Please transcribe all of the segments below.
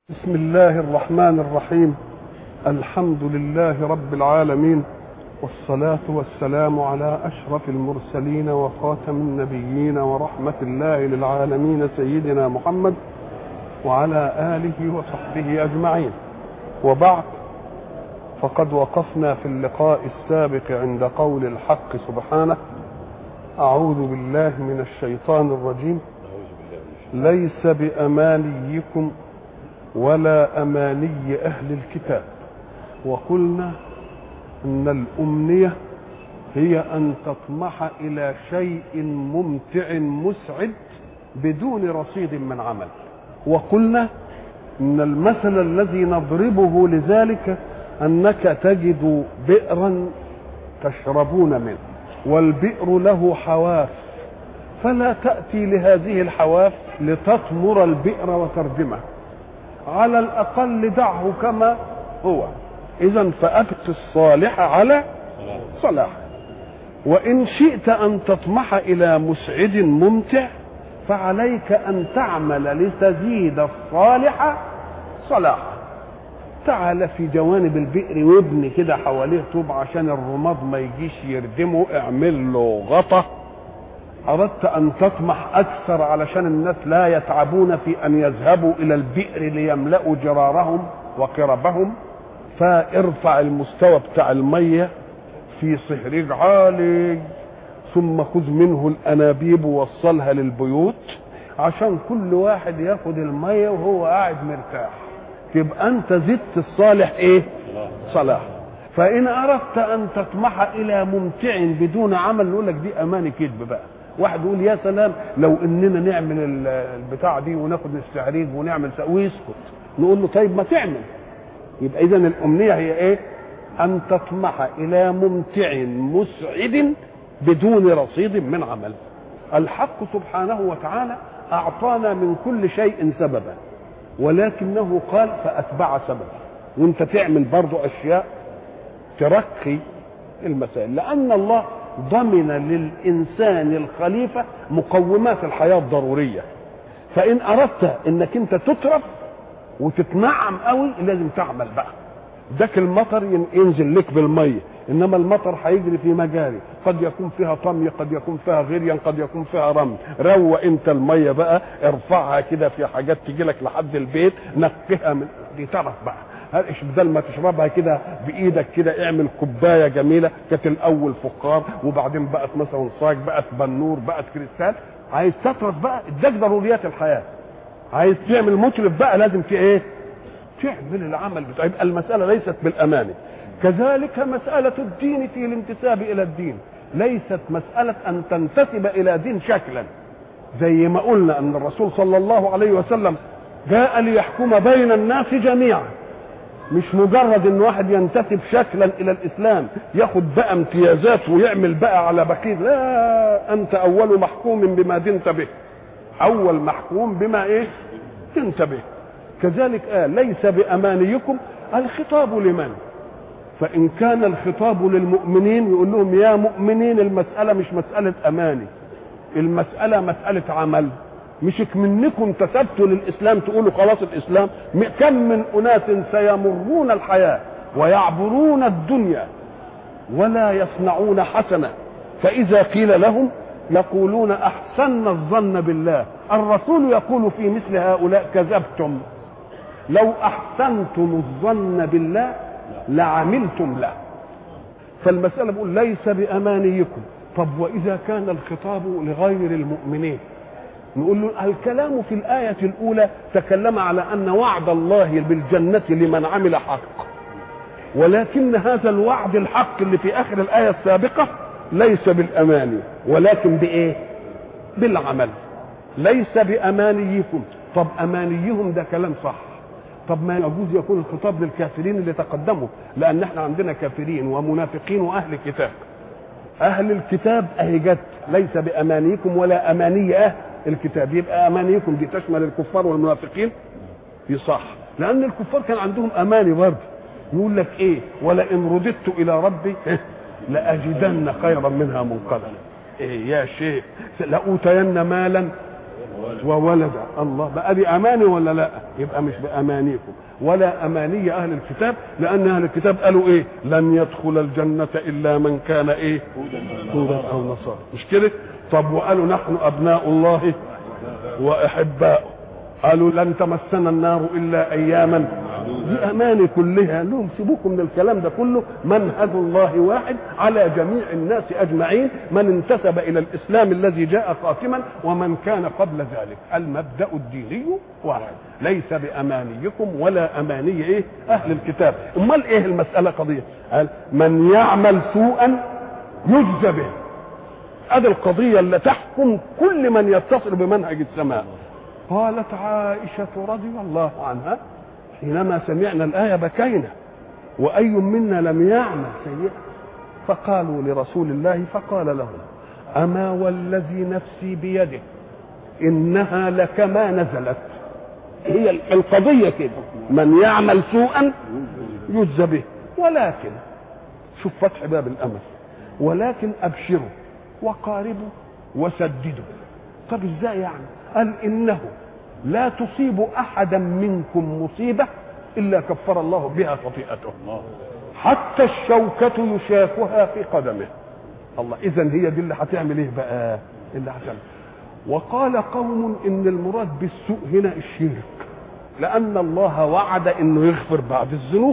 بسم الله الرحمن الرحيم. الحمد لله رب العالمين، والصلاة والسلام على أشرف المرسلين وخاتم النبيين ورحمة الله للعالمين سيدنا محمد وعلى آله وصحبه أجمعين. وبعد، فقد وقفنا في اللقاء السابق عند قول الحق سبحانه: أعوذ بالله من الشيطان الرجيم، ليس بأمانيكم ولا أماني أهل الكتاب. وقلنا أن الأمنية هي أن تطمح إلى شيء ممتع مسعد بدون رصيد من عمل. وقلنا أن المثل الذي نضربه لذلك أنك تجد بئرا تشربون منه، والبئر له حواف، فلا تأتي لهذه الحواف لتطمر البئر وتردمه، على الأقل دعه كما هو. إذن فأبق الصالح على صلاح. وإن شئت أن تطمح إلى مسعد ممتع فعليك أن تعمل لتزيد الصالح صلاحا. تعال في جوانب البئر وابني كده حواليه طوب عشان الرماد ما يجيش يردمه، اعمل له غطا. أردت أن تطمح أكثر علشان الناس لا يتعبون في أن يذهبوا إلى البئر ليملأوا جرارهم وقربهم، فارفع المستوى بتاع المية في صهريج عالي، ثم خذ منه الأنابيب ووصلها للبيوت عشان كل واحد ياخد المية وهو قاعد مرتاح. تبقى أنت زدت الصالح إيه؟ صلاح. فإن أردت أن تطمح إلى ممتع بدون عمل، نقول لك دي أماني كذب بقى. واحد يقول يا سلام لو اننا نعمل البتاع دي وناخد السعريج ونعمل ويسكت، نقول له طيب ما تعمل. يبقى اذا الامنيه هي ايه؟ ان تطمح الى ممتع مسعد بدون رصيد من عمل. الحق سبحانه وتعالى اعطانا من كل شيء سببا، ولكنه قال فاتبع سببا. وانت تعمل برضو اشياء ترقي المسائل، لان الله ضمن للإنسان الخليفة مقومات الحياة الضرورية. فإن أردت إنك أنت تترف وتتنعم قوي لازم تعمل بقى. ذاك المطر ينزل لك بالمية، إنما المطر هيجري في مجاري قد يكون فيها طمي، قد يكون فيها غريا، قد يكون فيها رمل. روى أنت المية بقى، ارفعها كده في حاجات تجي لك لحد البيت، نقها من دي تعرف بقى. بدل ما تشربها كده بايدك كده، اعمل كوبايه جميله. كانت الاول فقار وبعدين بقت مثلا صاج، بقت بنور، بقت كريستال. عايز تطرف بقى، اداك ضروريات الحياه. عايز تعمل متلف بقى، لازم في ايه؟ تعمل العمل بتاع. يبقى المساله ليست بالامانه. كذلك مساله الدين في الانتساب الى الدين ليست مساله ان تنتسب الى دين شكلا، زي ما قلنا ان الرسول صلى الله عليه وسلم جاء ليحكم بين الناس جميعا، مش مجرد ان واحد ينتسب شكلا الى الاسلام ياخد بقى امتيازات ويعمل بقى على بقيه. لا، انت اول محكوم بما دنت به، اول محكوم بما ايه دنت به. كذلك ليس بامانيكم. الخطاب لمن؟ فان كان الخطاب للمؤمنين يقول لهم يا مؤمنين المساله مش مساله اماني، المساله مساله عمل. مش منكم انتسبتوا للاسلام تقولوا خلاص الاسلام. كم من اناس سيمرون الحياه ويعبرون الدنيا ولا يصنعون حسنه، فاذا قيل لهم يقولون احسننا الظن بالله. الرسول يقول في مثل هؤلاء كذبتم، لو احسنتم الظن بالله لعملتم له. فالمساله بقول ليس بامانيكم. طب واذا كان الخطاب لغير المؤمنين، نقول له الكلام في الآية الأولى تكلم على أن وعد الله بالجنة لمن عمل حق، ولكن هذا الوعد الحق اللي في آخر الآية السابقة ليس بالأماني، ولكن بإيه؟ بالعمل. ليس بأمانيكم. طب أمانيهم ده كلام صح. طب ما يجوز يكون الخطاب للكافرين اللي تقدموا، لأن احنا عندنا كافرين ومنافقين وأهل كتاب. أهل الكتاب أهي جت ليس بأمانيكم ولا أماني أهل الكتاب. يبقى أمانيكم دي تشمل الكفار والمنافقين؟ يصح، لأن الكفار كان عندهم أماني برضه. يقول لك إيه؟ ولئن رددت إلى ربي لأجدن خيرا منها منقلبا. إيه يا شيخ؟ لأوتين مالا وولد. الله بقى دي اماني ولا لا؟ يبقى مش بامانيكم ولا اماني اهل الكتاب، لان اهل الكتاب قالوا ايه؟ لن يدخل الجنه الا من كان ايه؟ هودا او نصارى، مش كده؟ طب وقالوا نحن ابناء الله واحباؤه، قالوا لن تمسنا النار الا اياما. دي اماني كلها. لهم سيبوكم من الكلام ده كله، منهج الله واحد على جميع الناس اجمعين، من انتسب الى الاسلام الذي جاء خاتما ومن كان قبل ذلك. المبدا الديني واحد، ليس بامانيكم ولا اماني ايه اهل الكتاب. امال ايه المساله قضيه؟ قال من يعمل سوءا يجزى به. ادي القضيه اللي تحكم كل من يتصل بمنهج السماء. قالت عائشه رضي الله عنها حينما سمعنا الآية بكينا، وأي منا لم يعمل سيئا، فقالوا لرسول الله فقال لهم أما والذي نفسي بيده إنها لكما نزلت. هي القضية كده، من يعمل سوءا يجزى به، ولكن شوف فتح باب الأمل، ولكن أبشروا وقاربوا وسددوا. طب ازاي يعني؟ قال إنه لا تصيب احدا منكم مصيبه الا كفر الله بها خطيئته، حتى الشوكه يشاكها في قدمه. الله، اذا هي دي اللي هتعمل ايه بقى؟ اللي هتعمل. وقال قوم ان المراد بالسوء هنا الشرك، لان الله وعد انه يغفر بعد الذنوب.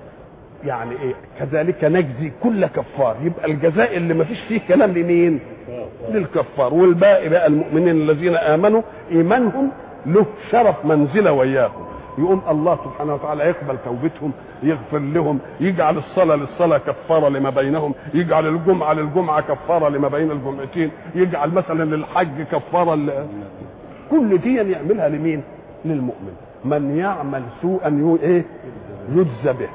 يعني ايه؟ كذلك نجزي كل كفار. يبقى الجزاء اللي ما فيش فيه كلام لمين؟ للكفار. والباقي بقى المؤمنين الذين امنوا ايمانهم له شرف منزله وياهم، يقوم الله سبحانه وتعالى يقبل توبتهم، يغفر لهم، يجعل الصلاه للصلاه كفاره لما بينهم، يجعل الجمعه للجمعه كفاره لما بين الجمعتين، يجعل مثلا للحج كفاره كل دي يعملها لمين؟ للمؤمن. من يعمل سوءا ايه؟ يجزى به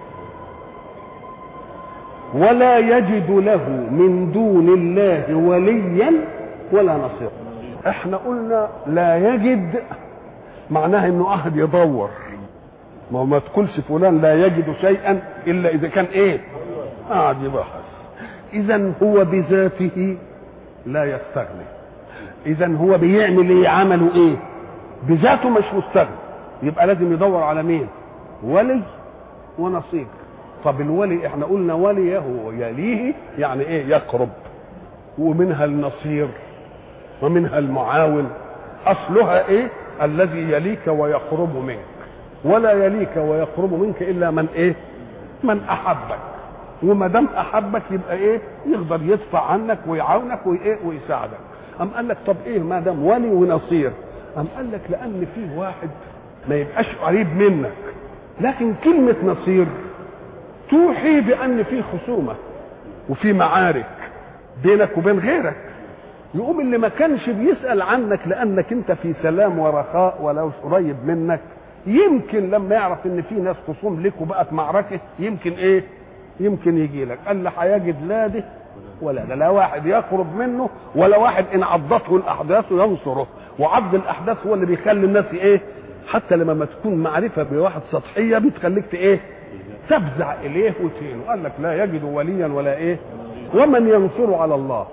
ولا يجد له من دون الله وليا ولا نصيرا. احنا قلنا لا يجد معناها انه احد يدور، ما تقولش فلان لا يجد شيئا الا اذا كان ايه؟ قاعد يبحث. اذا هو بذاته لا يستغني، اذا هو بيعمل ايه؟ عمله ايه؟ بذاته مش مستغني، يبقى لازم يدور على مين؟ ولي ونصير. طب الولي احنا قلنا وليه يليه يعني ايه؟ يقرب، ومنها النصير ومنها المعاون. اصلها ايه؟ الذي يليك ويقرب منك، ولا يليك ويقرب منك الا من ايه؟ من احبك. وما دام احبك يبقى ايه؟ يقدر يدفع عنك ويعاونك وايه؟ ويساعدك. ام قال لك طب ايه ما دام ولي ونصير؟ ام قال لك لان فيه واحد ما يبقاش قريب منك، لكن كلمه نصير توحي بان في خصومه وفي معارك بينك وبين غيرك. يقوم اللي ما كانش بيسأل عنك لانك انت في سلام ورخاء ولو قريب منك، يمكن لما يعرف ان في ناس خصوم لك وبقت معركه يمكن ايه؟ يمكن يجي لك. قال له هيجد لا ده ولا ده، لا واحد يقرب منه ولا واحد ان عضته الاحداث ينصره. وعض الاحداث هو اللي بيخلي الناس ايه؟ حتى لما ما تكون معرفه بواحد سطحيه بتخليك ايه؟ تفزع اليه وتهينه. قال لك لا يجد وليا ولا ايه؟ ومن ينصر على الله.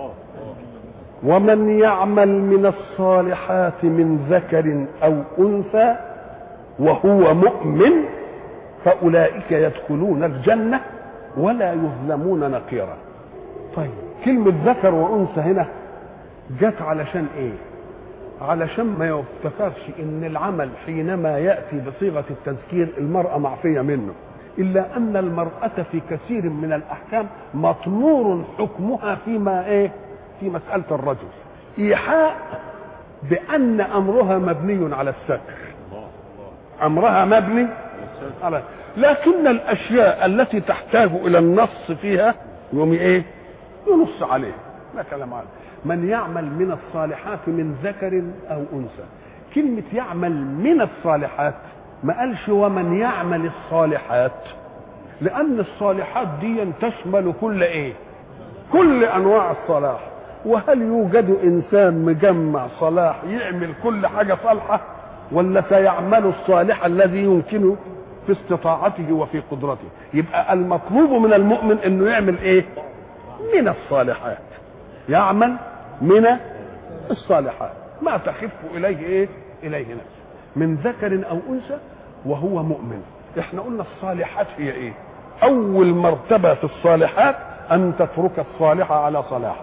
ومن يعمل من الصالحات من ذكر او انثى وهو مؤمن فاولئك يدخلون الجنه ولا يظلمون نقيرا. طيب كلمه ذكر وانثى هنا جت علشان ايه؟ علشان ما يفتكرش ان العمل حينما ياتي بصيغه التذكير المراه معفيه منه، الا ان المراه في كثير من الاحكام مطمور حكمها فيما ايه؟ في مساله الرجل، ايحاء بان امرها مبني على الستر، امرها مبني على، لكن الاشياء التي تحتاج الى النص فيها يوم ايه؟ ينص عليه. لا كلام عليه. من يعمل من الصالحات من ذكر او انثى. كلمه يعمل من الصالحات ما قالش ومن يعمل الصالحات، لان الصالحات دي تشمل كل ايه؟ كل انواع الصلاح. وهل يوجد انسان مجمع صلاح يعمل كل حاجه صالحه، ولا سيعمل الصالح الذي يمكنه في استطاعته وفي قدرته؟ يبقى المطلوب من المؤمن انه يعمل ايه؟ من الصالحات، يعمل من الصالحات. ما تخف اليه نفسه، من ذكر او انثى وهو مؤمن. احنا قلنا الصالحات هي ايه؟ اول مرتبه في الصالحات ان تترك الصالح على صلاحه،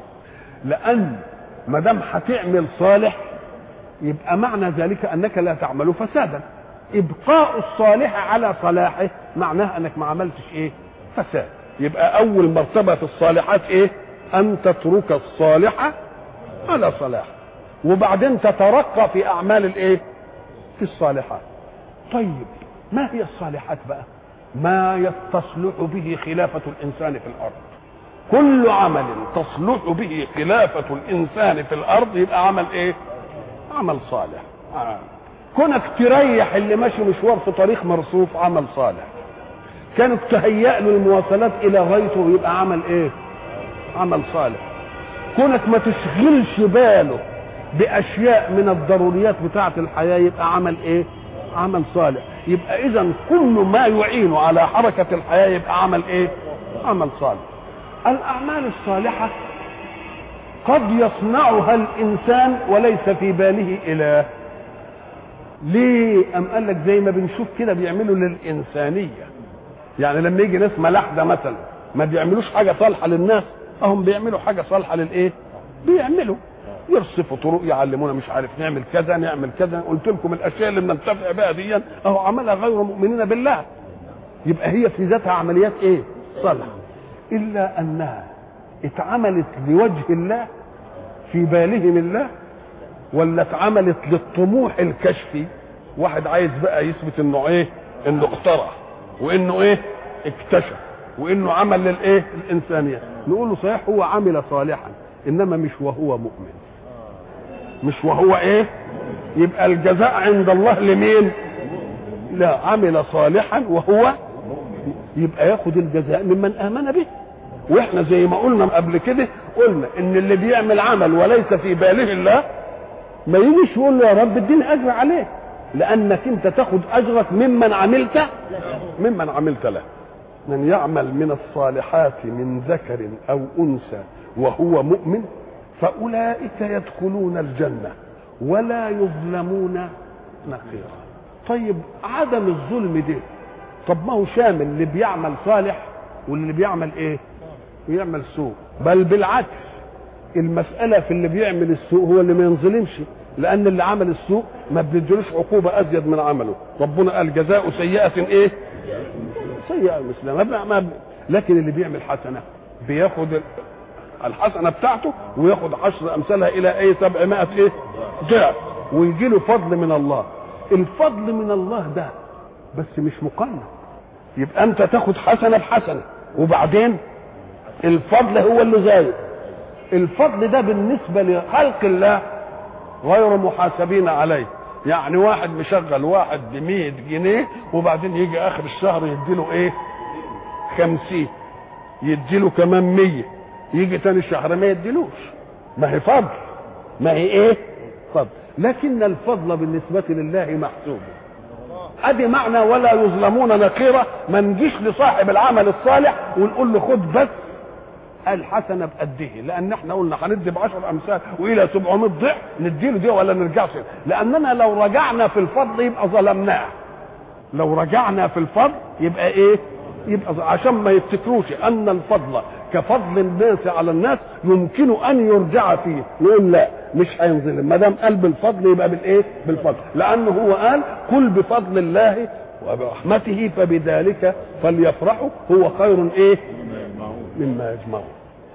لان ما دام هتعمل صالح يبقى معنى ذلك انك لا تعمل فسادا. ابقاء الصالح على صلاحه معناه انك ما عملتش فساد. يبقى اول مرتبه في الصالحات ان تترك الصالح على صلاحه، وبعدين تترقى في اعمال في الصالحات. طيب ما هي الصالحات بقى؟ ما تصلح به خلافه الانسان في الارض. كل عمل تصلح به خلافه الانسان في الارض يبقى عمل عمل صالح. كونك تريح اللي ماشي مشوار في طريق مرصوف عمل صالح. كانت تهيأ له المواصلات الى غايته يبقى عمل عمل صالح. كونك ما تشغلش باله باشياء من الضروريات بتاعه الحياه يبقى عمل عمل صالح. يبقى اذا كل ما يعين على حركه الحياه يبقى عمل عمل صالح. الاعمال الصالحه قد يصنعها الانسان وليس في باله اله. ليه؟ ام قال لك زي ما بنشوف كده بيعملوا للانسانيه. يعني لما يجي ناس ملاحده مثلا ما بيعملوش حاجه صالحه للناس، هم بيعملوا حاجه صالحه بيعملوا يرصفوا طرق، يعلمونا مش عارف نعمل كذا نعمل كذا. قلت لكم الاشياء اللي بننتفع بها دي اهو عملها غير مؤمنين بالله. يبقى هي في ذاتها عمليات صالحه، الا انها اتعملت لوجه الله في بالهم الله، ولا اتعملت للطموح الكشفي. واحد عايز بقى يثبت انه انه اخترع، وانه اكتشف، وانه عمل الانسانيه. نقول له صحيح هو عمل صالحا، انما مش وهو مؤمن، مش وهو يبقى الجزاء عند الله لمين؟ لا، عمل صالحا وهو يبقى ياخد الجزاء ممن امن به. واحنا زي ما قلنا قبل كده، قلنا ان اللي بيعمل عمل وليس في باله الله ما يجيش يقول له يا رب اديني اجر عليه، لانك انت تاخد اجرك ممن عملت له. من يعمل من الصالحات من ذكر او انثى وهو مؤمن فاولئك يدخلون الجنه ولا يظلمون نقيرا. طيب عدم الظلم ده، طب ما هو شامل اللي بيعمل صالح واللي بيعمل ويعمل سوء. بل بالعكس، المسألة في اللي بيعمل السوء هو اللي ما ينظلمش، لأن اللي عمل السوء ما بندلوش عقوبة أزيد من عمله. ربنا قال جزاء سيئة سيئة مثلها. لكن اللي بيعمل حسنة بياخد الحسنة بتاعته وياخد 10 أمثالها إلى 700 ضعف، ويجي له فضل من الله. الفضل من الله ده بس مش مقنن. يبقى أنت تاخد حسنة بحسنة، وبعدين الفضل هو اللي زايد. الفضل ده بالنسبة لخلق الله غير محاسبين عليه. يعني واحد مشغل واحد ب100 جنيه وبعدين يجي اخر الشهر يديله 50، يديله كمان 100، يجي تاني الشهر ما يديلوش. ما هي فضل، ما هي فضل. لكن الفضل بالنسبة لله محسوب. ادي معنى ولا يظلمون نقيرة. ما نجيش لصاحب العمل الصالح ونقول له خد بس الحسنه بقده، لان احنا قلنا هندي ب10 امثال والى 700 ضعف نديله دي ولا نرجعش، لاننا لو رجعنا في الفضل يبقى ظلمناه. لو رجعنا في الفضل يبقى يبقى عشان ما يفتكروش ان الفضل كفضل الناس على الناس يمكن ان يرجع فيه. نقول لا، مش هينظلم ما دام قال بالفضل يبقى بالفضل، لانه هو قال قل بفضل الله وبرحمته فبذلك فليفرحوا هو خير مما يجمعون.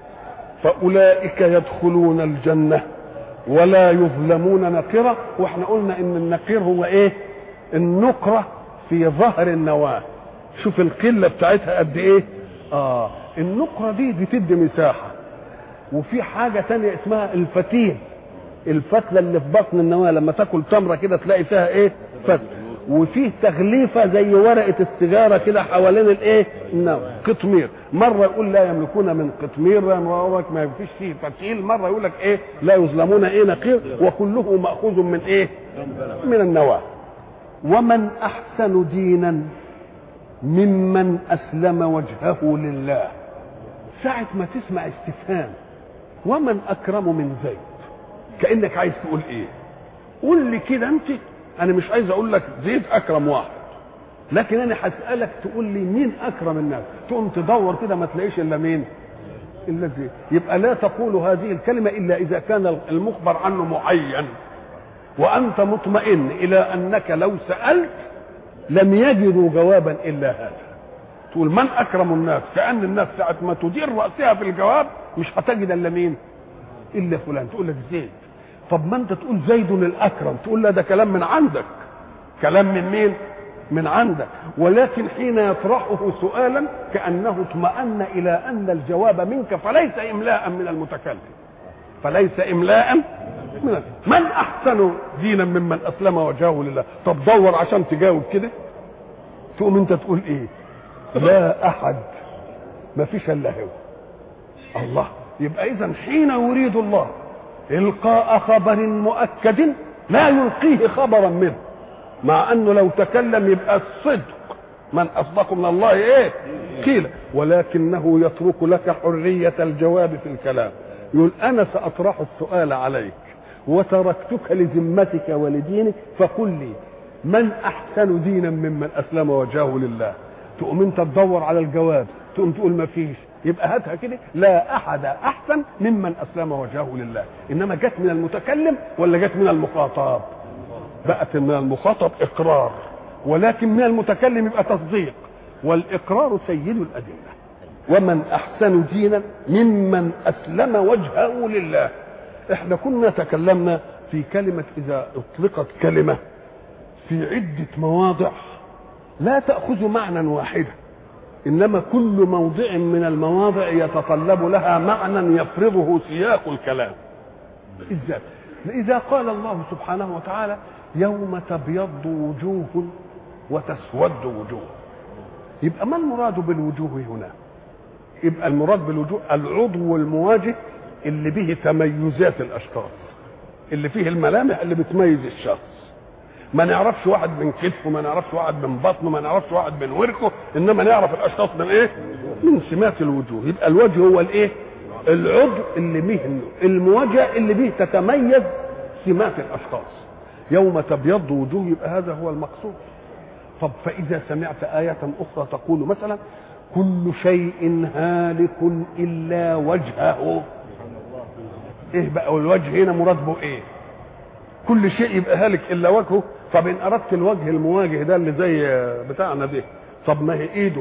فأولئك يدخلون الجنة ولا يظلمون نقيرا. واحنا قلنا ان النقير هو النقرة في ظهر النواة. شوف القلة بتاعتها قد النقرة دي تدي مساحة. وفي حاجة تانية اسمها الفتيل، الفتلة اللي في بطن النواة لما تاكل تمرة كده تلاقي فيها فتلة. وفيه تغليفة زي ورقة السيجارة كده حوالين النوى، قطمير. مرة يقول لا يملكون من قطمير، مرة ما فيش فيه فتيل، مرة يقول لك لا يظلمون نقير، وكله مأخوذ من من النواة. ومن أحسن دينا ممن أسلم وجهه لله. ساعة ما تسمع استفهام ومن أكرم من زيد، كأنك عايز تقول ايه؟ قول لي كده انت. انا مش عايز اقول لك زيد اكرم واحد، لكن انا هسألك تقول لي مين اكرم الناس، تقوم تدور كده ما تلاقيش الا مين؟ الا زيد. يبقى لا تقول هذه الكلمة الا اذا كان المخبر عنه معين وانت مطمئن الى انك لو سألت لم يجدوا جوابا الا هذا. تقول من اكرم الناس، كأن الناس ساعة ما تدير رأسها في الجواب مش هتجد الا مين؟ الا فلان. تقول لك زيد. طب ما انت تقول زيد الاكرم، تقول لا ده كلام من عندك. كلام من مين؟ من عندك. ولكن حين يطرحه سؤالا كأنه اطمأن الى ان الجواب منك، فليس املاء من المتكلم، فليس املاء من احسن دينا ممن اسلم وجهه لله. طب دور عشان تجاوب كده، تقوم انت تقول ايه؟ لا احد، ما فيش الا هو الله. يبقى اذا حين يريد الله القاء خبر مؤكد لا يلقيه خبرا منه، مع انه لو تكلم يبقى الصدق من اصدق من الله ايه قيل، ولكنه يترك لك حرية الجواب في الكلام. يقول انا ساطرح السؤال عليك وتركتك لذمتك ولدينك، فقل لي من احسن دينا ممن اسلم وجهه لله. تقوم انت تدور على الجواب، تقوم تقول ما فيش، يبقى هاتها كده لا احد احسن ممن اسلم وجهه لله. انما جت من المتكلم ولا جت من المخاطب؟ بقت من المخاطب اقرار، ولكن من المتكلم يبقى تصديق، والاقرار سيد الادله. ومن احسن دينا ممن اسلم وجهه لله. احنا كنا تكلمنا في كلمة اذا اطلقت كلمة في عدة مواضع لا تأخذ معنى واحدا، انما كل موضع من المواضع يتطلب لها معنى يفرضه سياق الكلام. ازاي؟ اذا قال الله سبحانه وتعالى يوم تبيض وجوه وتسود وجوه، يبقى ما المراد بالوجوه هنا؟ يبقى المراد بالوجوه العضو المواجه اللي به تميزات الاشخاص، اللي فيه الملامح اللي بتميز الشخص. ما نعرفش واحد من كتفه، ما نعرفش واحد من بطنه، ما نعرفش واحد من وركه، انما نعرف الاشخاص من ايه؟ من سمات الوجوه. يبقى الوجه هو الايه؟ العضو اللي به المواجهه اللي به تتميز سمات الاشخاص. يوم تبيض وجوه، يبقى هذا هو المقصود. طب فاذا سمعت آية اخرى تقول مثلا كل شيء هالك الا وجهه، ايه بقى الوجه هنا مراد به ايه؟ كل شيء يبقى هالك الا وجهه. طب ان اردت الوجه المواجه ده اللي زي بتاعنا ده، طب ما هي ايده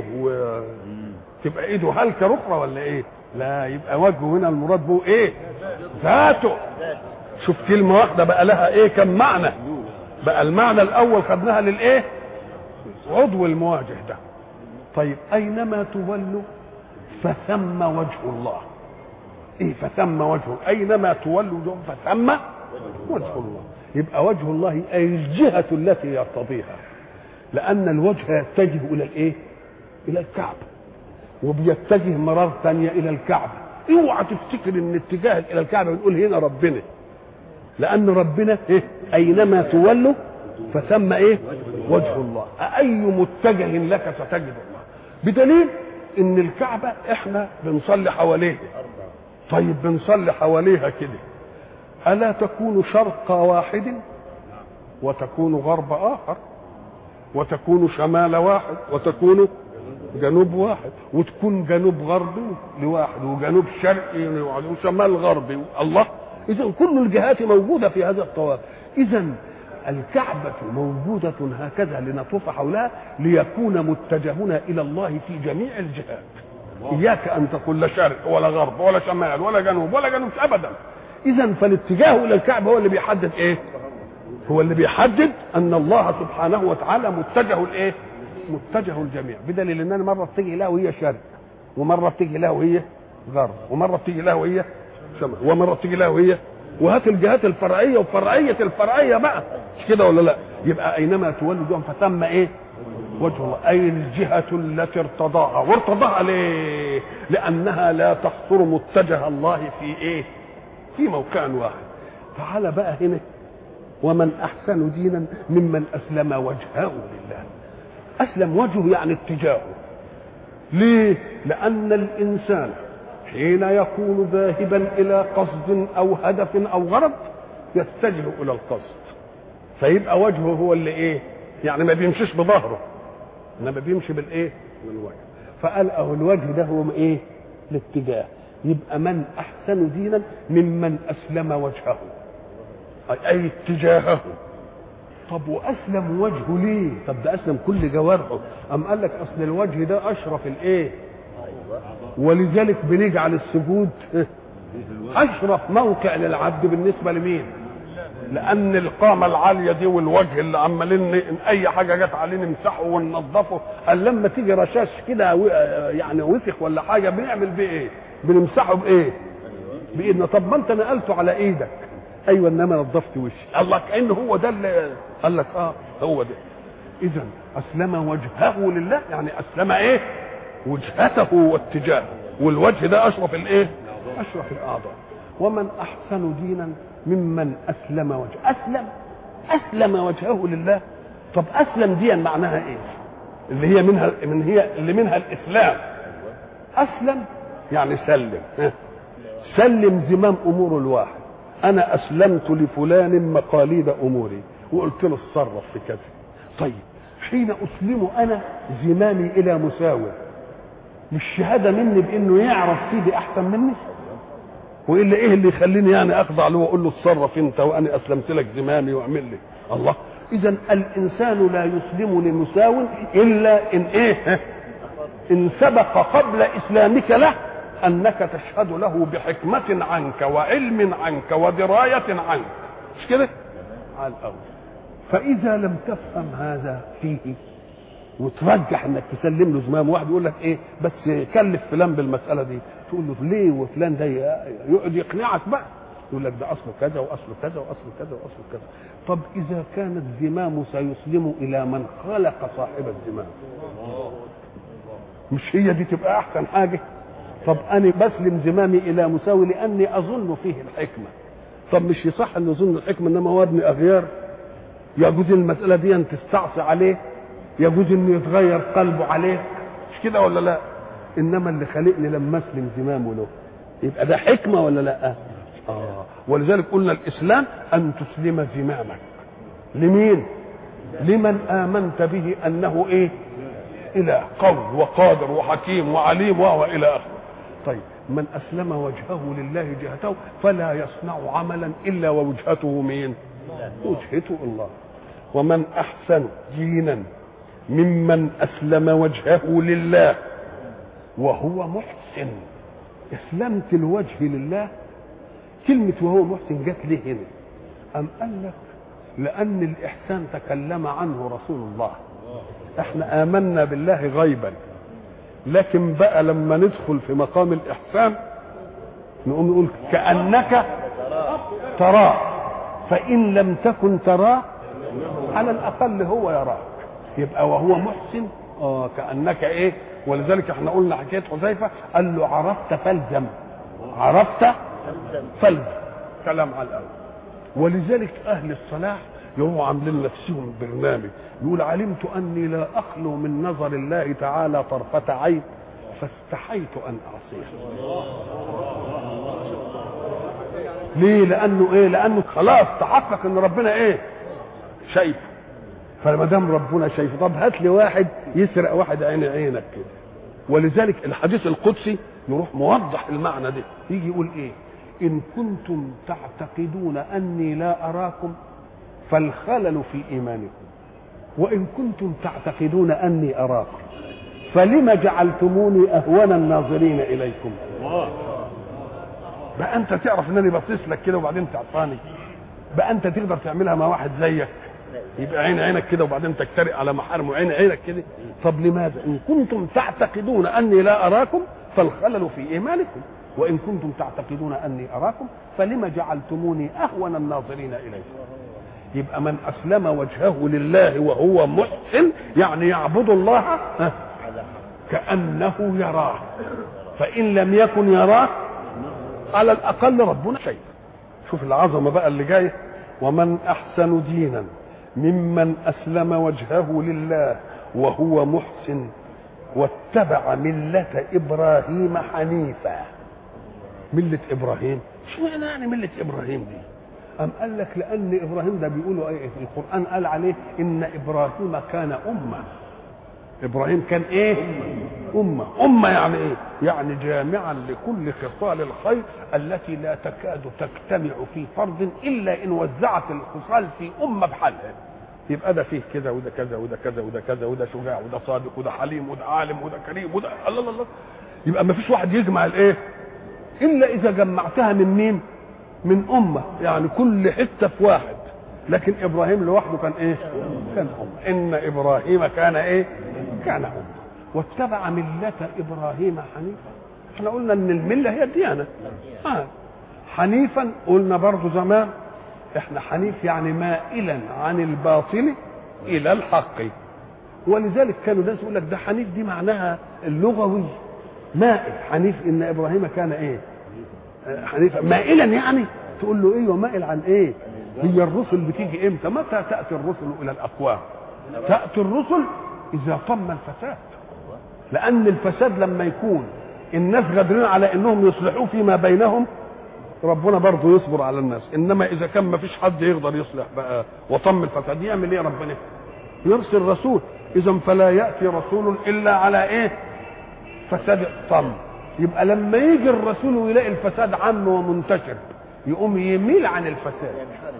تبقى ايده هالكه اخرى ولا ايه؟ لا، يبقى وجهه هنا المراد به ايه؟ ذاته. شوف كلمه واحده بقى لها ايه؟ كم معنى؟ بقى المعنى الاول خدناها للايه؟ عضو المواجه ده. طيب اينما تولوا فثم وجه الله. ايه فثم وجهه؟ اينما تولوا فثم وجه الله. يبقى وجه الله اي الجهه التي يرتضيها، لان الوجه يتجه الى الايه؟ الى الكعبه، وبيتجه مرار ثانيه الى الكعبه. اوعى تفتكر ان اتجاه الى الكعبه بنقول هنا ربنا، لان ربنا إيه؟ اينما تولوا فثم ايه؟ وجه الله. اي متجه لك ستجد الله، بدليل ان الكعبه احنا بنصلي حواليها. طيب بنصلي حواليها كده، الا تكون شرق واحد وتكون غرب اخر، وتكون شمال واحد وتكون جنوب واحد، وتكون جنوب غربي لواحد وجنوب شرقي وشمال غربي. الله، اذا كل الجهات موجوده في هذا الطواف. اذا الكعبة موجودة هكذا لنطوف حولها ليكون متجهنا إلى الله في جميع الجهات. إياك أن تقول لا شرق ولا غرب ولا شمال ولا جنوب ولا جنوب أبدا. إذا فالاتجاه إلى الكعبة هو اللي بيحدد إيه؟ هو اللي بيحدد أن الله سبحانه وتعالى متجه الإيه؟ متجه الجميع. بدليل أن مرة بتيجي له وهي شرق، ومرة بتيجي له وهي غرب، ومرة بتيجي له وهي شمال، ومرة بتيجي له وهي، وهات الجهات الفرعيه وفرعيه الفرعيه بقى، مش كده ولا لا؟ يبقى اينما تولوا جهه فثم ايه؟ وجه الله، اي الجهه التي ارتضاها. وارتضاها ليه؟ لانها لا تحصر متجه الله في ايه؟ في موقع واحد. تعال بقى هنا، ومن احسن دينا ممن اسلم وجهه لله. اسلم وجهه يعني اتجاهه. ليه؟ لان الانسان حين يكون ذاهبا الى قصد او هدف او غرض يتجه الى القصد، فيبقى وجهه هو اللي ايه؟ يعني ما بيمشيش بظهره، انما بيمشي بالايه؟ بالوجه. فقال اهو الوجه ده هو ايه؟ الاتجاه. يبقى من احسن دينا ممن اسلم وجهه، اي اتجاهه. طب واسلم وجهه ليه؟ طب ده اسلم كل جوارحه. ام قال لك اصل الوجه ده اشرف الايه؟ ولذلك بنجعل السجود اشرف موقع للعبد بالنسبه لمين؟ لان القامه العاليه دي والوجه اللي عمالين اي حاجه جت عليه نمسحه وننظفه. قال لما تيجي رشاش كده يعني وسخ ولا حاجه بنعمل بيه ايه؟ بنمسحه بايه؟ بايدنا. طب ما انت نقلته على ايدك. ايوه انما نظفت وشي. الله كانه هو ده اللي قال لك هو ده. اذا اسلم وجهه لله، يعني اسلم ايه؟ وجهته واتجاهه، والوجه ده اشرف الايه؟ اشرف الاعضاء. ومن احسن دينا ممن اسلم وجهه. اسلم وجهه لله. طب اسلم دي معناها ايه؟ اللي هي منها الاسلام. اسلم يعني سلم، سلم زمام امور الواحد. انا اسلمت لفلان مقاليد اموري وقلت له اتصرف في كذا. طيب حين اسلم انا زمامي الى مساوي، مش شهاده مني بانه يعرف سيدي احسن مني؟ والا ايه اللي يخليني يعني اخضع له واقول له اتصرف انت وانا اسلمت لك زمامي واعمل لي؟ الله. اذا الانسان لا يسلم لمساو الا ان ايه؟ ان سبق قبل اسلامك له انك تشهد له بحكمه عنك وعلم عنك ودرايه عنك، مش كده؟ على الاول. فاذا لم تفهم هذا فيه وترجح انك تسلم له زمام، واحد يقول لك ايه بس كلف فلان بالمساله دي، تقول له ليه وفلان ده يقعد يقنعك بقى، يقول لك ده اصله كذا واصله كذا واصله كذا واصله كذا. طب اذا كان الزمام سيسلم الى من خلق صاحب الزمام، مش هي دي تبقى احسن حاجه؟ طب انا بسلم زمامي الى مساوي لاني اظن فيه الحكمه. طب مش يصح ان اظن الحكمه، انما هو ابن اغيار يجوز المساله دي ان تستعصي عليه، يجوز انه يتغير قلبه عليه، مش كده ولا لا؟ انما اللي خلقني لما اسلم زمامه له، يبقى ده حكمه ولا لا؟ ولذلك قلنا الاسلام ان تسلم زمامك لمين؟ لمن امنت به انه ايه؟ اله قوي وقادر وحكيم وعليم وهو الى اخره. طيب من اسلم وجهه لله جهته فلا يصنع عملا الا ووجهته مين؟ وجهته الله. ومن احسن دينا ممن اسلم وجهه لله وهو محسن. اسلمت الوجه لله، كلمه وهو محسن جت ليه هنا؟ ام قال لك لان الاحسان تكلم عنه رسول الله. احنا امنا بالله غيبا، لكن بقى لما ندخل في مقام الاحسان نقوم نقول كانك تراه، فان لم تكن تراه على الاقل هو يراك. يبقى وهو محسن كانك ايه؟ ولذلك احنا قلنا حكايه حذيفه قال له عرفت فالزم، عرفت فالزم، كلام على الاول. ولذلك اهل الصلاح يروحوا عاملين نفسهم برنامج يقول علمت اني لا اخلو من نظر الله تعالى طرفه عين فاستحيت ان اعصيه. ليه؟ لانه ايه؟ لانه خلاص تحقق ان ربنا ايه؟ شايفه. فما دام ربنا شايفه، طب هات لي واحد يسرق واحد عينك كده. ولذلك الحديث القدسي يروح موضح المعنى ده، يجي يقول ايه؟ ان كنتم تعتقدون اني لا اراكم فالخلل في ايمانكم، وان كنتم تعتقدون اني اراكم فلما جعلتموني اهون الناظرين اليكم. بقى انت تعرف انني باصص لك كده وبعدين تعطاني؟ بقى انت تقدر تعملها مع واحد زيك؟ يبقى عينك كده وبعدين تجترئ على محارم عينك كده. طب لماذا؟ ان كنتم تعتقدون اني لا اراكم فالخلل في ايمانكم، وان كنتم تعتقدون اني اراكم فلما جعلتموني اهون الناظرين اليكم. يبقى من اسلم وجهه لله وهو محسن يعني يعبد الله كانه يراه، فان لم يكن يراه على الاقل ربنا شايف. شوف العظمه بقى اللي جايه. ومن احسن دينا ممن اسلم وجهه لله وهو محسن واتبع مله ابراهيم حنيفا. مله ابراهيم شو يعني مله ابراهيم دي؟ أم قال لك لأن إبراهيم ده بيقولوا إيه في القرآن قال عليه إن إبراهيم كان أمة. إبراهيم كان إيه؟ أمة يعني إيه؟ يعني جامعا لكل خصال الخير التي لا تكاد تجتمع في فرد إلا إن وزعت الخصال في أمة بحالها. يبقى ده فيه كذا وده كذا وده كذا وده كذا وده شجاع وده صادق وده حليم وده عالم وده كريم وده الله الله. يبقى ما فيش واحد يجمع الإيه؟ إلا إذا جمعتها من مين؟ من أمة، يعني كل حتة في واحد. لكن إبراهيم لوحده كان إيه؟ كان أمة. إن إبراهيم كان إيه؟ كان أمة واتبع ملة إبراهيم حنيفا. احنا قلنا إن الملة هي الديانة. حنيفا قلنا برضو زمان احنا حنيف يعني مائلا عن الباطل إلى الحق، ولذلك كانوا الناس يقول لك ده حنيف دي معناها اللغوي مائل. حنيف إن إبراهيم كان إيه؟ حنيفا مائلا، يعني تقول له ايه ومائل عن ايه؟ هي الرسل بتيجي امتى؟ متى تاتي الرسل الى الاقوام؟ تاتي الرسل اذا طم الفساد، لان الفساد لما يكون الناس قادرين على انهم يصلحوه فيما بينهم ربنا برضه يصبر على الناس. انما اذا كان ما فيش حد يقدر يصلح بقى وطم الفساد يعمل ايه ربنا؟ يرسل رسول. اذا فلا ياتي رسول الا على ايه؟ فساد الطم. يبقى لما يجي الرسول ويلاقي الفساد عام ومنتشر يقوم يميل عن الفساد.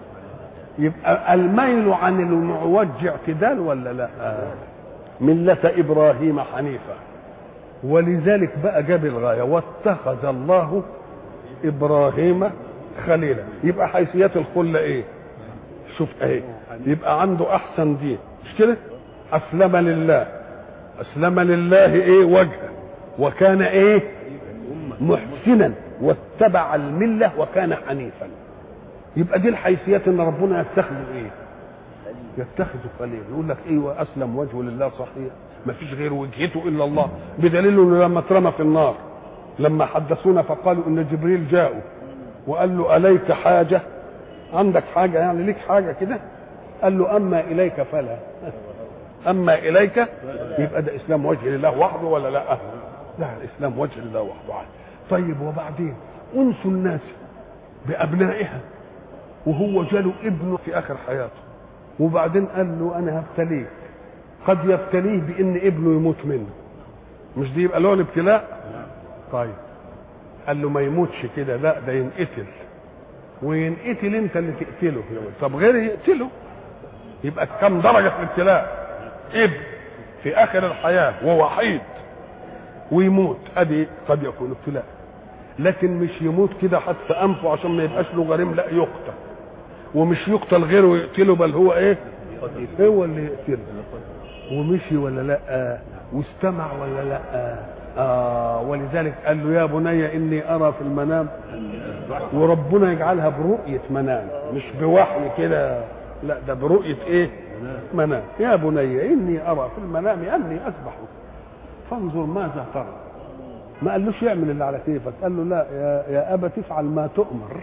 يبقى الميل عن المعوج اعتدال ولا لا؟ ملة إبراهيم حنيفا. ولذلك بقى جاب الغاية واتخذ الله إبراهيم خليلا. يبقى حيثيات الخلة ايه؟ شوف ايه؟ يبقى عنده احسن دين، مش كده؟ اسلم لله، اسلم لله ايه وجهه، وكان ايه؟ محسنا، واتبع المله وكان حنيفا. يبقى دي الحيثيات ان ربنا يتخذ ايه؟ يتخذ خليل. يقول لك ايه؟ واسلم وجهه لله صحيح، ما فيش غير وجهته الا الله. بدليل انه لما اترمى في النار لما حدثونا فقالوا ان جبريل جاءه وقال له اليك حاجه؟ عندك حاجه يعني ليك حاجه كده؟ قال له اما اليك فلا. اما اليك يبقى ده اسلام وجه لله وحده ولا لا؟ لا، الاسلام وجه لله وحده. طيب وبعدين انسوا الناس بابنائها وهو جاله ابنه في اخر حياته، وبعدين قال له انا هبتليك. قد يبتليه بان ابنه يموت منه، مش دي يبقى له الابتلاء؟ طيب قال له ما يموتش كده، لا ده ينقتل. وينقتل انت اللي تقتله. طب غيره يقتله. يبقى كم درجه في الابتلاء؟ ابن في اخر الحياه ووحيد ويموت، ادي قد يكون ابتلاء. لكن مش يموت كده حتى انفه عشان ما يبقاش له غريم، لا يقتل. ومش يقتل غيره ويقتله، بل هو ايه؟ هو اللي يقتله. ومشي ولا لا؟ واستمع ولا لا؟ ولذلك قال له يا بني اني ارى في المنام، وربنا يجعلها برؤيه منام مش بوحي كده، لا ده برؤيه ايه؟ منام. يا بني اني ارى في المنام اني اذبحك فانظر ماذا ترى. ما قالوش يعمل اللي على كيفك، قال له لا يا ابا تفعل ما تؤمر.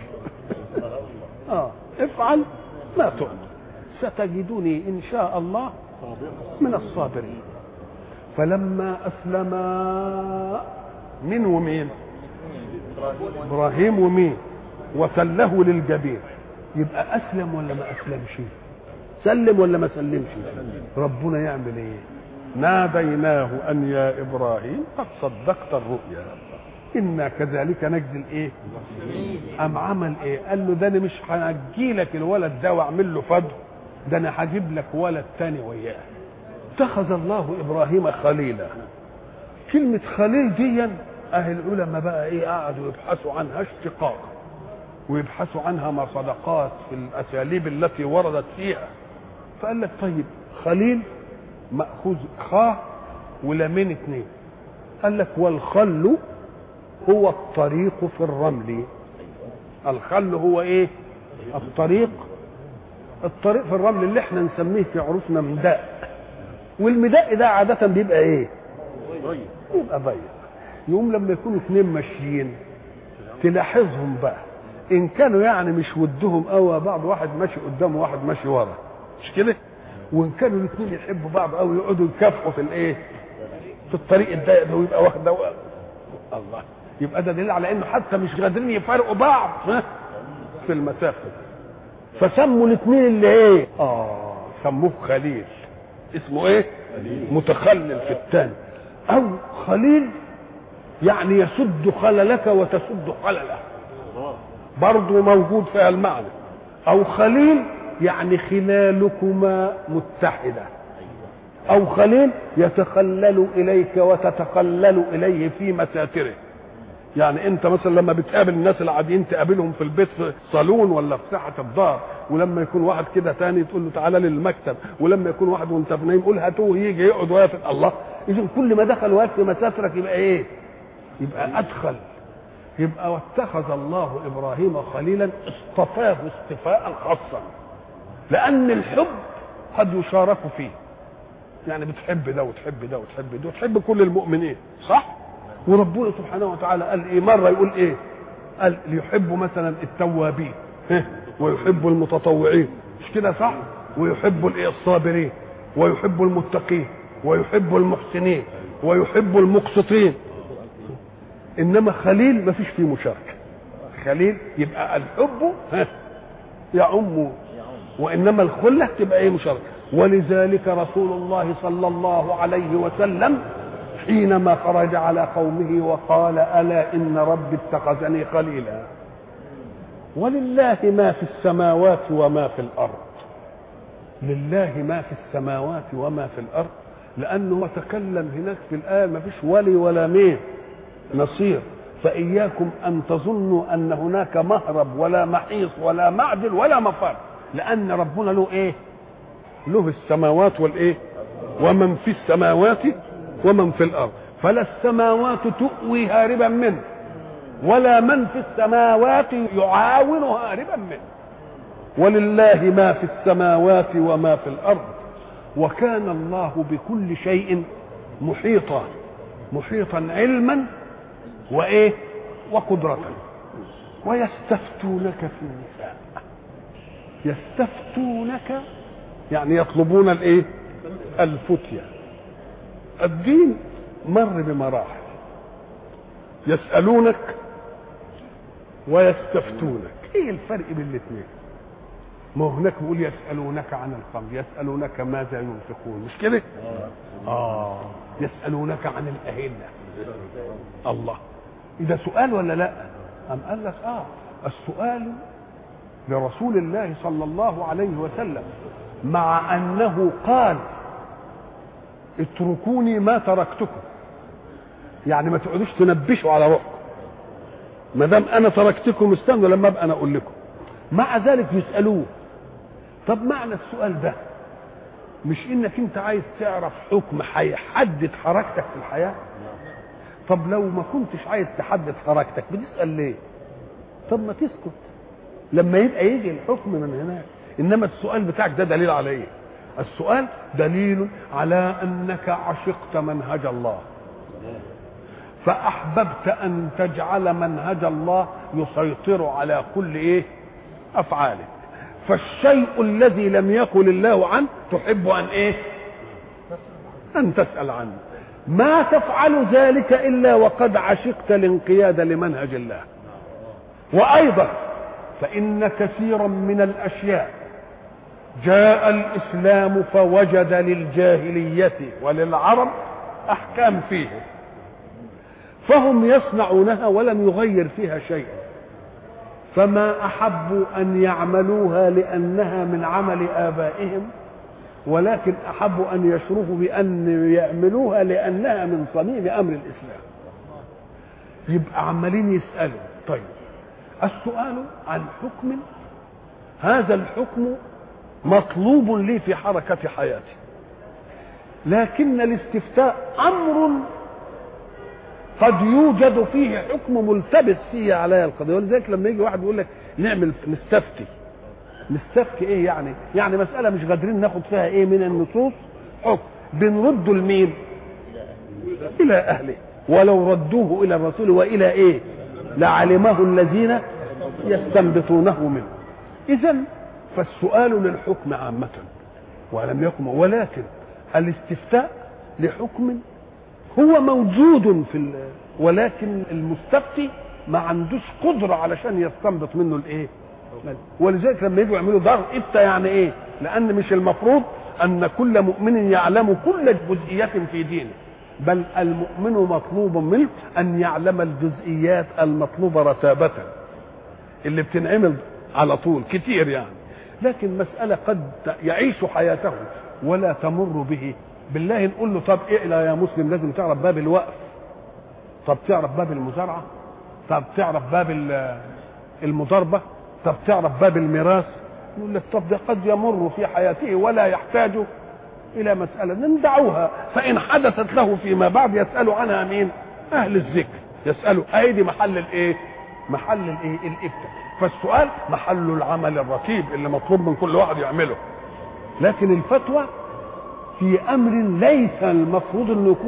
افعل ما تؤمر ستجدني ان شاء الله من الصابرين. فلما اسلم من ومين؟ ابراهيم ومين؟ وسله للجبين. يبقى اسلم ولا ما اسلمش؟ سلم ولا ما سلمش؟ ربنا يعمل ايه؟ ناديناه ان يا ابراهيم قد صدقت الرؤيا انا كذلك نجزي الايه؟ ام عمل ايه؟ قال له ده انا مش هنجي لك الولد ده واعمل له فدو، ده انا هجيب لك ولد تاني وياه. اتخذ الله ابراهيم خليلا. كلمه خليل دي اهل العلماء بقى ايه؟ قعدوا يبحثوا عنها اشتقاق ويبحثوا عنها مصدقات في الاساليب التي وردت فيها. فقال لك طيب خليل ماخوذ خاء ولامين اتنين. قال لك والخل هو الطريق في الرمل. الخل هو ايه؟ الطريق في الرمل اللي احنا نسميه في عروسنا مداء. والمداء ده عادة بيبقى ايه؟ يبقى ضيق. يقوم لما يكونوا اثنين ماشيين تلاحظهم بقى ان كانوا يعني مش ودهم قوي بعض، واحد ماشي قدام وواحد ماشي ورا، مش كده؟ وان كانوا الاثنين يحبوا بعض قوي يقعدوا يكافحوا في الايه؟ في الطريق الضيق ده، ويبقى واخد ده الله. يبقى ده دليل على انه حتى مش قادرين يفارقوا بعض في المسافه. فسموا الاثنين اللي ايه سموه خليل. اسمه ايه؟ متخلل في الثاني. او خليل يعني يسد خللك وتسد خلله، برضه موجود فيها المعنى. او خليل يعني خلالكما متحده، او خليل يتخلل اليك وتتخلل اليه في مساتره. يعني انت مثلا لما بتقابل الناس العاديين تقابلهم في البيت في صالون ولا في ساحه الدار، ولما يكون واحد كده تاني تقول له تعالى للمكتب، ولما يكون واحد وانت نايم قول هاتوه يجي يقعد ويافق. الله، اذا كل ما دخل وقت في مساترك يبقى ايه؟ يبقى ادخل. يبقى واتخذ الله ابراهيم خليلا، اصطفاه اصطفاء خاصا، لان الحب قد يشارك فيه. يعني بتحب ده وتحب ده وتحب ده وتحب كل المؤمنين، صح؟ وربنا سبحانه وتعالى قال ايه؟ مره يقول ايه؟ قال يحب مثلا التوابين ويحب المتطوعين، مش كده صح؟ ويحب الصابرين ويحب المتقين ويحب المحسنين ويحب المقسطين. انما خليل ما فيش فيه مشاركه. خليل يبقى الحب يعم، وانما الخله تبقى ايه؟ مشاركه. ولذلك رسول الله صلى الله عليه وسلم حينما خرج على قومه وقال الا ان ربي اتخذني خليلا. ولله ما في السماوات وما في الارض. لله ما في السماوات وما في الارض، لانه تكلم هناك في الايه ما فيش ولي ولا مين نصير. فاياكم ان تظنوا ان هناك مهرب ولا محيص ولا معدل ولا مفر، لان ربنا له ايه؟ له السماوات والايه؟ ومن في السماوات ومن في الارض. فلا السماوات تؤوي هاربا منه، ولا من في السماوات يعاون هاربا منه. ولله ما في السماوات وما في الارض، وكان الله بكل شيء محيطا. محيطا علما وايه؟ وقدرة. ويستفتونك في النساء. يستفتونك يعني يطلبون الايه؟ الفتية. الدين مر بمراحل، يسألونك ويستفتونك. ايه الفرق بين الاثنين؟ ما هناك بيقول يسألونك عن الخمر، يسألونك ماذا ينفقون، مش كده؟ يسألونك عن الأهلة. الله، إذا سؤال ولا لا؟ أم قال لك السؤال لرسول الله صلى الله عليه وسلم، مع أنه قال اتركوني ما تركتكم، يعني ما تقعدوش تنبشوا على روحكم، ما دام انا تركتكم استنوا لما ابقى انا اقول لكم. مع ذلك يسالوه. طب معنى السؤال ده مش انك انت عايز تعرف حكم هيحدد حركتك في الحياه؟ طب لو ما كنتش عايز تحدد حركتك بتسال ليه؟ طب ما تسكت لما يبقى يجي الحكم من هناك. انما السؤال بتاعك ده دليل على ايه؟ السؤال دليل على انك عشقت منهج الله، فاحببت ان تجعل منهج الله يسيطر على كل ايه؟ افعالك. فالشيء الذي لم يقل الله عنه تحب ان ايه؟ ان تسال عنه. ما تفعل ذلك الا وقد عشقت الانقياد لمنهج الله. وايضا فان كثيرا من الاشياء جاء الاسلام فوجد للجاهليه وللعرب احكام فيه، فهم يصنعونها ولم يغير فيها شيئا، فما احبوا ان يعملوها لانها من عمل ابائهم، ولكن احبوا ان يشرفوا بان يعملوها لانها من صميم امر الاسلام. يبقى عمالين يسالوا. طيب السؤال عن حكم، هذا الحكم مطلوب لي في حركة حياتي، لكن الاستفتاء أمر قد يوجد فيه حكم ملتبس فيه علي القضية. ولذلك لما يجي واحد يقول لك نعمل نستفتي ايه يعني؟ يعني مسألة مش قادرين ناخد فيها ايه من النصوص حكم، بنرده لمين؟ إلى أهله، ولو ردوه إلى الرسول وإلى ايه؟ لعلمه الذين يستنبطونه منه. إذن فالسؤال للحكم عامة ولم يكن، ولكن الاستفتاء لحكم هو موجود في ولكن المستفتي ما عندوش قدرة علشان يستنبط منه الايه؟ ولذلك لما يجوا يعملوا دار افتى يعني ايه؟ لان مش المفروض ان كل مؤمن يعلم كل جزئيات في دينه، بل المؤمن مطلوب منه ان يعلم الجزئيات المطلوبه رتابه اللي بتنعمل على طول كتير يعني. لكن مساله قد يعيش حياته ولا تمر به، بالله نقول له طب اقلع يا مسلم لازم تعرف باب الوقف، طب تعرف باب المزارعه، طب تعرف باب المضاربه، طب تعرف باب الميراث، يقول لك طب ده قد يمر في حياته ولا يحتاج الى مساله ندعوها، فان حدثت له فيما بعد يسال عنها مين؟ اهل الذكر، يسالوا ايدي محل الايه؟ محل الايه؟ الافتاء. فالسؤال محل العمل الرتيب اللي مطلوب من كل واحد يعمله، لكن الفتوى في امر ليس المفروض انه يكون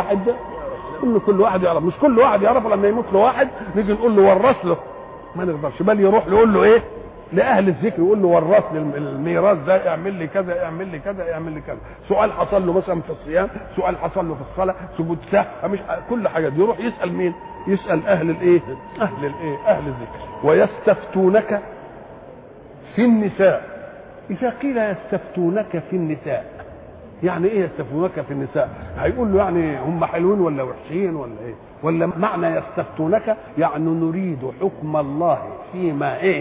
كل واحد يعرف، مش كل واحد يعرفه. لما يموت له واحد نيجي نقول له ورث له، ما نقدرش، بل يروح يقول له ايه؟ لاهل الذكر، يقول له ورث لي الميراث ده، اعمل لي كذا اعمل لي كذا اعمل لي كذا. سؤال حصل له مثلا في الصيام، سؤال حصل له في الصلاه، سجود سهو، مش كل حاجه دي يروح يسال مين؟ يسال اهل الايه؟ اهل الذكر. ويستفتونك في النساء. اذا قيل يستفتونك في النساء يعني ايه يستفتونك في النساء؟ هيقول له يعني هم حلوين ولا وحشين ولا ايه؟ ولا معنى يستفتونك يعني نريد حكم الله فيما ايه؟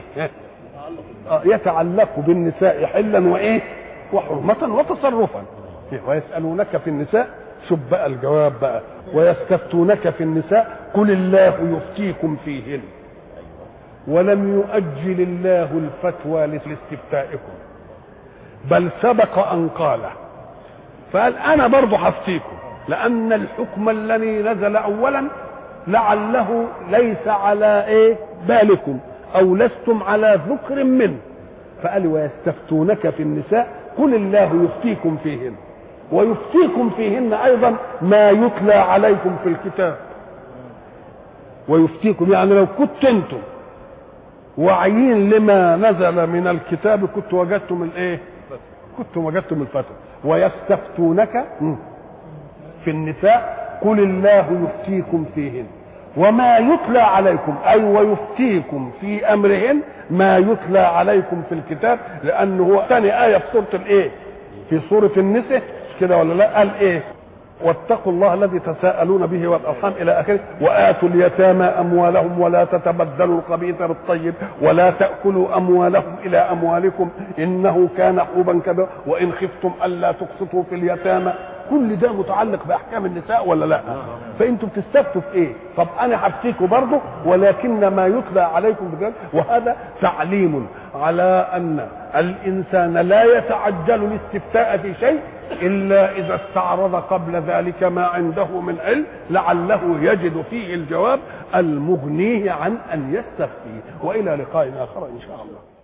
يتعلق بالنساء حلا وايه؟ وحرمة وتصرفا. ويسألونك في النساء، شوف بقى الجواب بقى، ويستفتونك في النساء قل الله يفتيكم فيهن ولم يؤجل الله الفتوى لاستفتائكم بل سبق ان قاله، فقال انا برضه هفتيكم، لان الحكم الذي نزل اولا لعله ليس على ايه بالكم او لستم على ذكر منه، فقال ويستفتونك في النساء قل الله يفتيكم فيهن، ويفتيكم فيهن ايضا ما يتلى عليكم في الكتاب. ويفتيكم يعني لو كنت انتم واعيين لما نزل من الكتاب كنت وجدتم الايه؟ كنتم وجدتم الفتوى. ويستفتونك في النساء قل الله يفتيكم فيهن وما يتلى عليكم، اي ويفتيكم في امرهن ما يتلى عليكم في الكتاب، لانه هو ثاني ايه في سوره الايه؟ في سوره النساء كده ولا لا؟ قال ايه؟ واتقوا الله الذي تساءلون به والارحام الى اخره، واتوا اليتامى اموالهم ولا تتبدلوا الخبيث بالطيب ولا تاكلوا اموالهم الى اموالكم انه كان حوبا كبيرا وان خفتم الا تقسطوا في اليتامى. كل ده متعلق باحكام النساء ولا لا؟ فانتم بتستفتوا في ايه؟ طب انا هفتيكوا برضه، ولكن ما يتلى عليكم بذلك. وهذا تعليم على ان الانسان لا يتعجل الاستفتاء في شيء الا اذا استعرض قبل ذلك ما عنده من علم لعله يجد فيه الجواب المغنيه عن ان يستفتي. والى لقاء اخر ان شاء الله.